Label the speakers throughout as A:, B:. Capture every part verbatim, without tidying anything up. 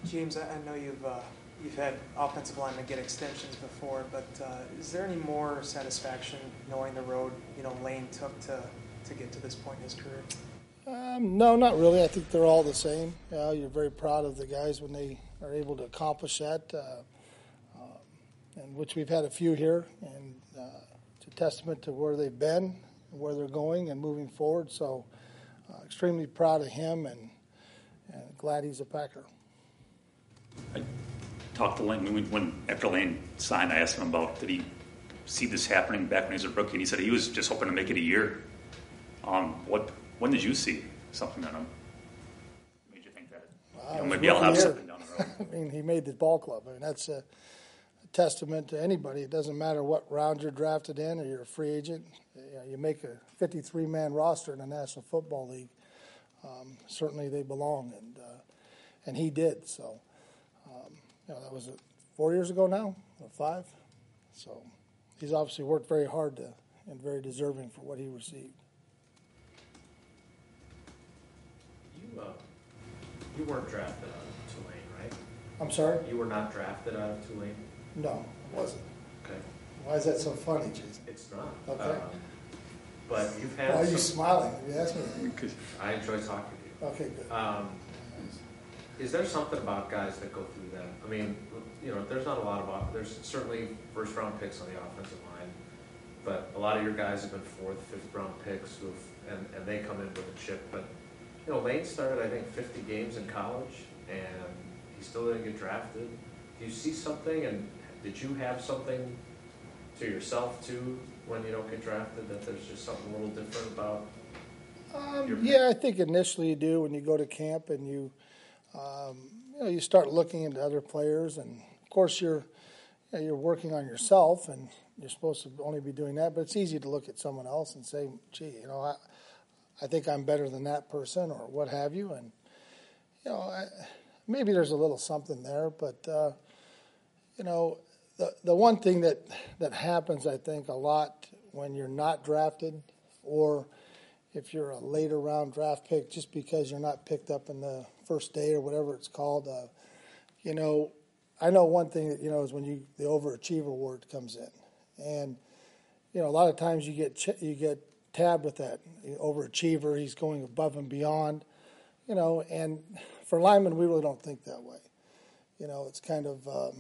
A: James, I know you've uh, you've had offensive linemen get extensions before, but uh, is there any more satisfaction knowing the road you know Lane took to to get to this point in his career?
B: Um, no, not really. I think they're all the same. Uh, you're very proud of the guys when they are able to accomplish that, uh, uh, and which we've had a few here, and uh, it's a testament to where they've been, where they're going, and moving forward. So, uh, extremely proud of him, and, and glad he's a Packer.
C: I talked to Lane when, when after Lane signed. I asked him about did he see this happening back when he was a rookie, and he said he was just hoping to make it a year. Um, what when did you see something in him? Made you think that
B: Wow,
C: you know, maybe I'll have year. something down the road?
B: I mean, he made the ball club. I mean, that's a, a testament to anybody. It doesn't matter what round you're drafted in or you're a free agent. You know, you make a fifty-three man roster in the National Football League. Um, certainly, they belong, and uh, and he did. So. You know, that was four years ago now, or five. So he's obviously worked very hard to, and very deserving for what he received.
D: You uh, you weren't drafted out of Tulane, right?
B: I'm sorry?
D: You were not drafted out of Tulane?
B: No, I wasn't.
D: Okay.
B: Why is that so funny, Jason?
D: It's not.
B: Okay. Um,
D: but you've had.
B: Why are
D: some,
B: you smiling? You asked me.
D: I enjoy talking to you.
B: Okay, good.
D: Um, Is there something about guys that go through that? I mean, you know, there's not a lot of, there's certainly first round picks on the offensive line, but a lot of your guys have been fourth, fifth round picks who've, and, and they come in with a chip. But, you know, Lane started, I think, fifty games in college, and he still didn't get drafted. Do you see something, and did you have something to yourself, too, when you don't get drafted, that there's just something a little different about
B: um,
D: your
B: Yeah, I think initially you do when you go to camp and you, Um, you know, you start looking into other players, and of course you're you know, you're working on yourself, and you're supposed to only be doing that. But it's easy to look at someone else and say, "Gee, you know, I, I think I'm better than that person," or what have you. And you know, I, maybe there's a little something there, but uh, you know, the the one thing that that happens, I think, a lot when you're not drafted, or if you're a later round draft pick, just because you're not picked up in the first day or whatever it's called, uh, you know, I know one thing that, you know, is when you, the overachiever award comes in. And, you know, a lot of times you get, ch- you get tabbed with that the overachiever. He's going above and beyond, you know, and for linemen, we really don't think that way. You know, it's kind of, um,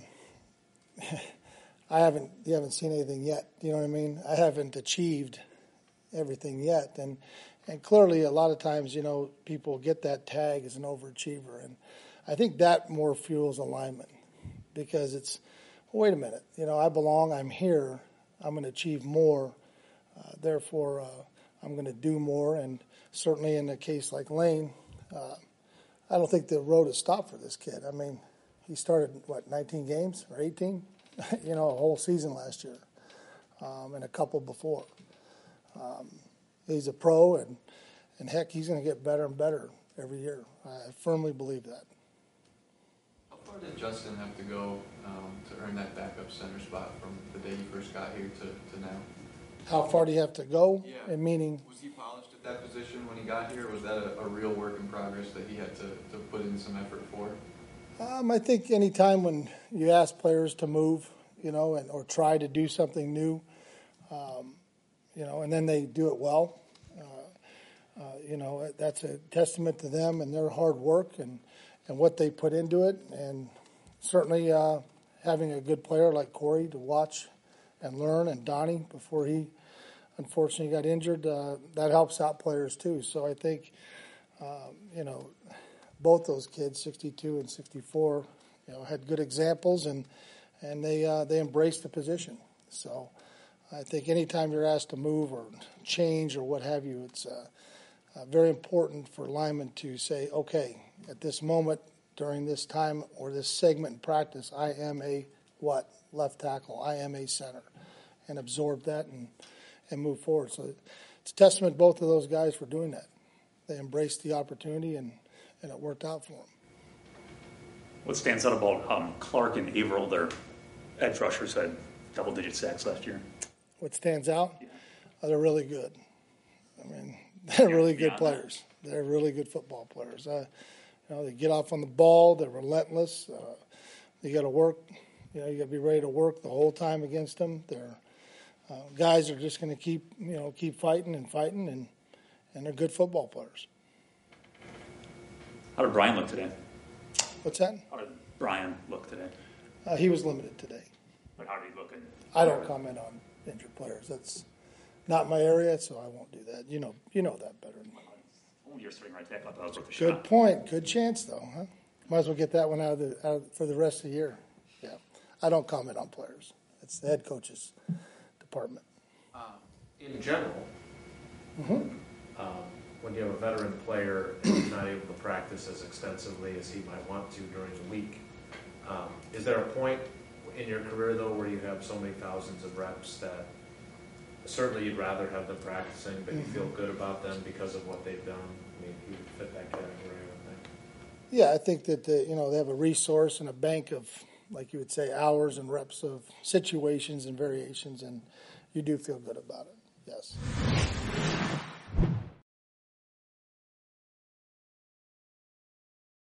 B: I haven't, you haven't seen anything yet. You know what I mean? I haven't achieved everything yet. And, and clearly a lot of times, you know, people get that tag as an overachiever. And I think that more fuels alignment because it's, well, wait a minute, you know, I belong, I'm here, I'm going to achieve more. Uh, therefore, uh, I'm going to do more. And certainly in a case like Lane, uh, I don't think the road has stopped for this kid. I mean, he started, what, nineteen games or eighteen? You know, a whole season last year um, and a couple before. Um, he's a pro, and, and heck, he's going to get better and better every year. I firmly believe that.
E: How far did Justin have to go um, to earn that backup center spot from the day he first got here to, to now?
B: How far do you have to go?
E: Yeah.
B: And meaning,
E: was he polished at that position when he got here? Or was that a, a real work in progress that he had to, to put in some effort for?
B: Um, I think any time when you ask players to move, you know, and or try to do something new, um, you know, and then they do it well, uh, uh, you know, that's a testament to them and their hard work and, and what they put into it. And certainly uh, having a good player like Corey to watch and learn, and Donnie before he unfortunately got injured, uh, that helps out players too. So I think, um, you know, both those kids, sixty-two and sixty-four, you know, had good examples, and and they uh, they embraced the position. So I think anytime you're asked to move or change or what have you, it's uh, uh, very important for linemen to say, okay, at this moment during this time or this segment in practice, I am a what? Left tackle. I am a center, and absorb that and and move forward. So it's a testament to both of those guys for doing that. They embraced the opportunity, and and it worked out for them.
C: What stands out about um, Clark and Averill, their edge rushers, had double-digit sacks last year?
B: What stands out?
C: Yeah.
B: Oh, they're really good. I mean, they're
C: Yeah,
B: really good
C: beyond
B: players. They're really good football players. Uh, You know, they get off on the ball. They're relentless. Uh, you got to work. You know, you got to be ready to work the whole time against them. They're uh, guys are just going to keep, you know, keep fighting and fighting, and and they're good football players.
C: How did Brian look today?
B: What's that?
C: How did Brian look today?
B: Uh, he was limited today.
C: But how did he look? In,
B: I don't comment on injured players. That's not my area, so I won't do that. You know, you know that better than me.
C: Oh, you're sitting right back. I thought that was worth a
B: Good
C: shot.
B: point. Good chance, though, huh? Might as well get that one out of the out of, for the rest of the year. Yeah, I don't comment on players. It's the head coach's department.
D: Um, in general,
B: Mm-hmm.
D: um, when you have a veteran player and he's not able to practice as extensively as he might want to during the week, um, is there a point in your career, though, where you have so many thousands of reps that certainly you'd rather have them practicing, but you feel good about them because of what they've done? I mean, you would fit that category, I would think.
B: Yeah, I think that the, you know they have a resource and a bank of, like you would say, hours and reps of situations and variations, and you do feel good about it. Yes.